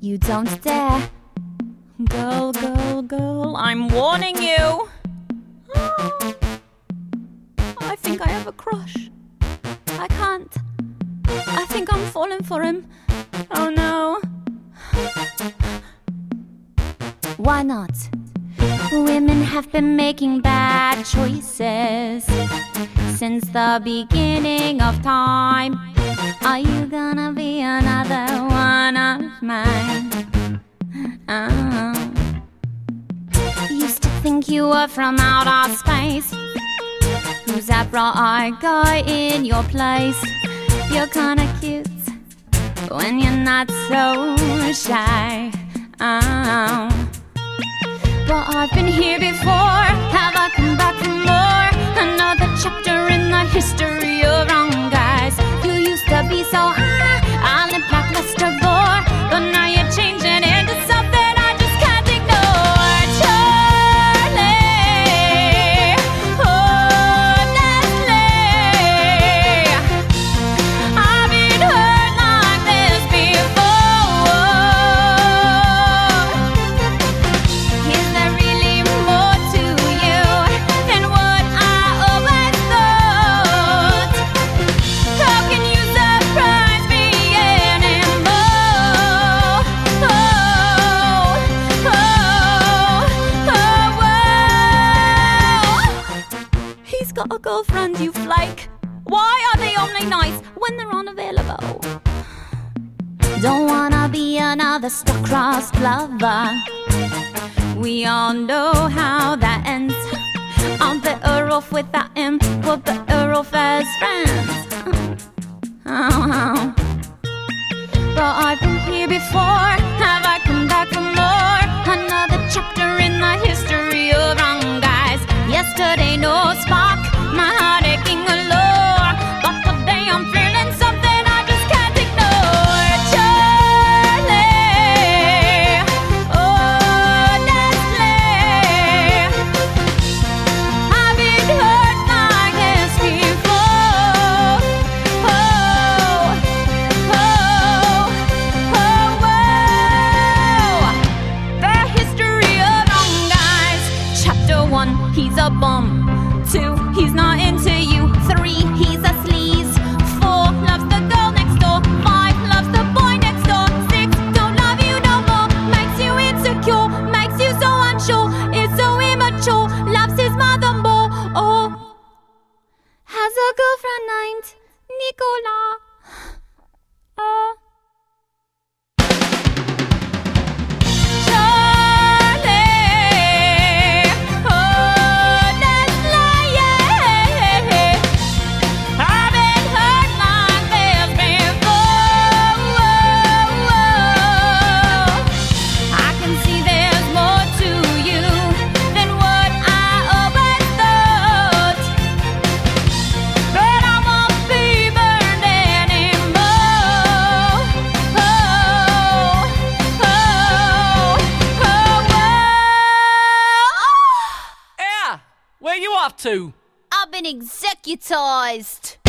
You don't dare. Girl, girl, girl, I'm warning you. I think I have a crush. I can't. I think I'm falling for him. Oh no. Why not? Women have been making bad choices since the beginning of time. Are you gonna be another one of mine? Oh. Used to think you were from outer space. Who's that bright guy in your place? You're kinda cute when you're not so shy. Oh. But I've been here before. Have I come back for more? Another chapter in the history of wrong guys. You used to be so I'll live like Lester Gore, but now you're changing into something I just can't ignore. Charlie, honestly, I've been hurt like this before. Is there really more to you than what I always thought? How can you surprise me anymore? He's got a girlfriend, you flake. Why are they only nice when they're unavailable? Don't wanna be another star-crossed lover. We all know how that ends. I'm better off without him. We're better off as friends. Oh. But I've been here before. Have I come back for more? Another chapter in the history of wrong guys. Yesterday no spark, my heart aching galore. But today I'm feeling something I just can't ignore. Charlie, honestly, I've been hurt like this before. The history of wrong guys. Chapter 1, he's a bum. 2, he's not into you. 3, he's a sleaze. 4, loves the girl next door. 5, loves the boy next door. 6, don't love you no more. Makes you insecure, makes you so unsure. Is so immature, loves his mother more. Oh, has a girlfriend named Nicola. Oh. Charlie, honestly, yeah. I've been hurt like this before. I can see there's more to you than what I always thought. But I won't be burned anymore. Yeah, where you off to? I've been executized.